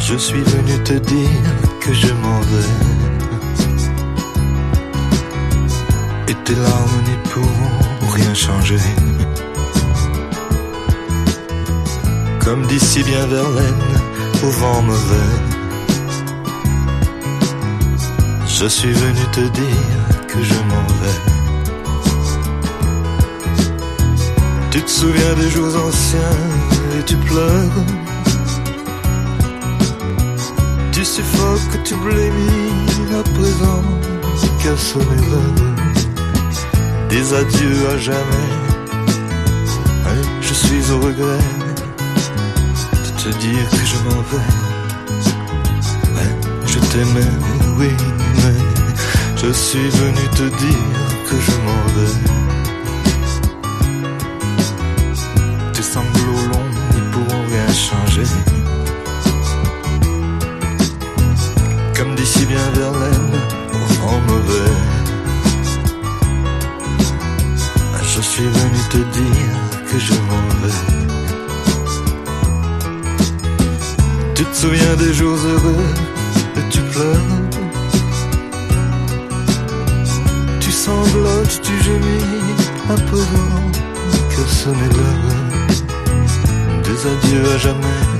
Je suis venu te dire que je m'en vais, et tes larmes n'y pourront rien changer. Comme dit si bien Verlaine, au vent mauvais, je suis venu te dire que je m'en vais. Tu te souviens des jours anciens et tu pleures. Tu suffoques, tu blémis à présent, qu'à sonner l'heure des adieux à jamais. Et je suis au regret de te dire que je m'en vais. Ouais, je t'aimais, oui, mais je suis venu te dire que je m'en vais. Tes sanglots longs n'y pourront rien changer. Comme dit si bien Verlaine, au vent mauvais, je suis venu te dire que je m'en vais. Tu te souviens des jours heureux et tu pleures. Tu sanglotes, tu gémis à présent, que ce n'est l'heure des adieux à jamais.